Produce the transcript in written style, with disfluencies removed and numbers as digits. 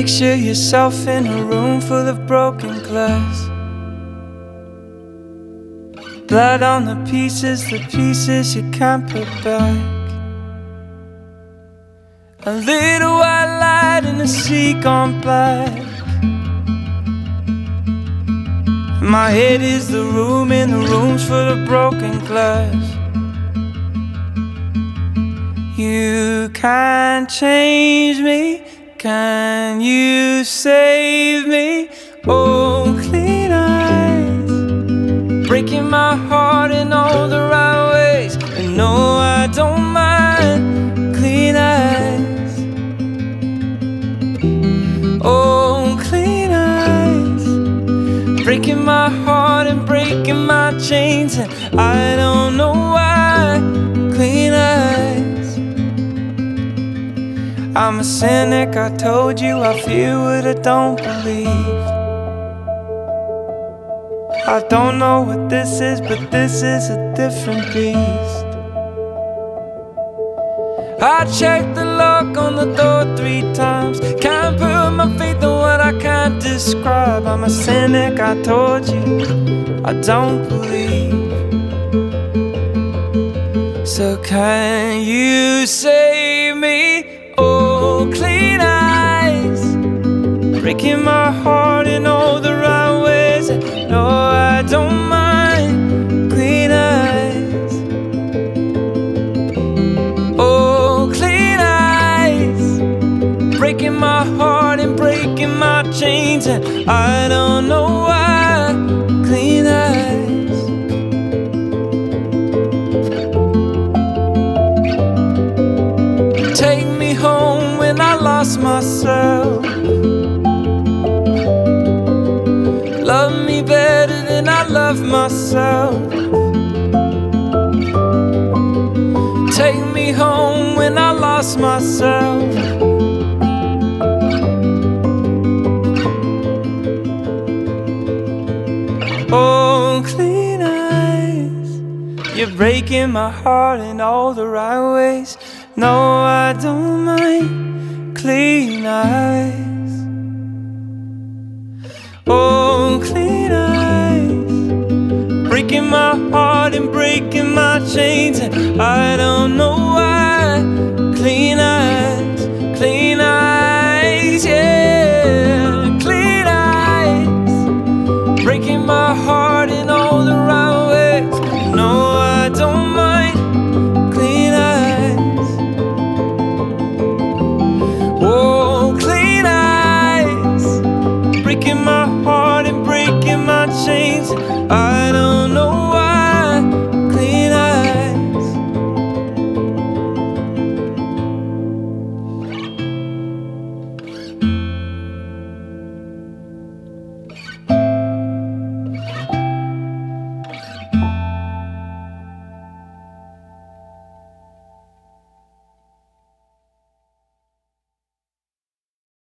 Picture yourself in a room full of broken glass. Blood on the pieces you can't put back. A little white light in the sea gone black. My head is the room and the room's full of broken glass. You can't change me, can you save me? Oh, clean eyes, breaking my heart in all the right ways. And no, I don't mind. Clean eyes, oh, clean eyes, breaking my heart and breaking my chains. And I don't know why. Clean eyes, I'm a cynic, I told you I feel what I don't believe. I don't know what this is, but this is a different beast. I checked the lock on the door 3 times. Can't put my faith in what I can't describe. I'm a cynic, I told you I don't believe. So can you save me? Oh, clean eyes, breaking my heart in all the right ways. No, I don't mind. Clean eyes, oh, clean eyes, breaking my heart and breaking my chains. And I don't know why. Clean eyes, take me home when I lost myself. Love me better than I love myself. Take me home when I lost myself. Oh, clean eyes, you're breaking my heart in all the right ways. No, I don't mind. Clean eyes, oh, clean eyes, breaking my heart and breaking my chains. And I don't know why. Clean eyes.